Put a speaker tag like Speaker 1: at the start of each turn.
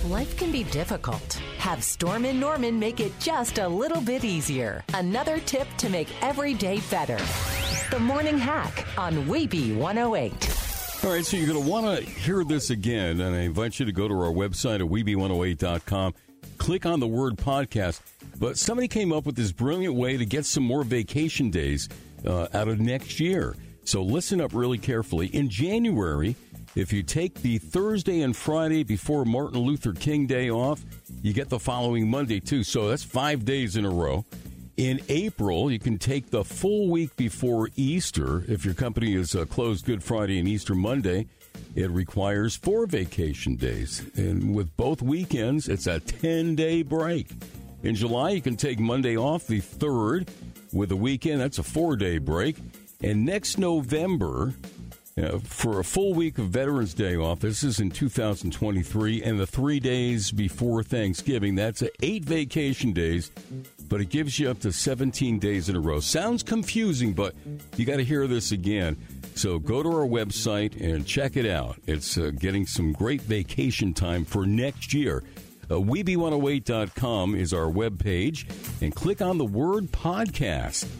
Speaker 1: Life can be difficult. Have Storm & Norman make it just a little bit easier. Another tip to make every day better. The Morning Hack on Weeby 108.
Speaker 2: All right, so you're going to want to hear this again, and I invite you to go to our website at Weeby108.com. Click on the word podcast. But somebody came up with this brilliant way to get some more vacation days out of next year. So listen up really carefully. In January, if you take the Thursday and Friday before Martin Luther King Day off, you get the following Monday, too. So that's 5 days in a row. In April, you can take the full week before Easter. If your company is closed Good Friday and Easter Monday, it requires 4 vacation days. And with both weekends, it's a 10-day break. In July, you can take Monday off, the 3rd. With a weekend, that's a 4-day break. And next November, for a full week of Veterans Day off, this is in 2023, and the 3 days before Thanksgiving, that's 8 vacation days, but it gives you up to 17 days in a row. Sounds confusing, but you got to hear this again. So go to our website and check it out. It's getting some great vacation time for next year. Weeby108.com is our webpage, and click on the word podcast.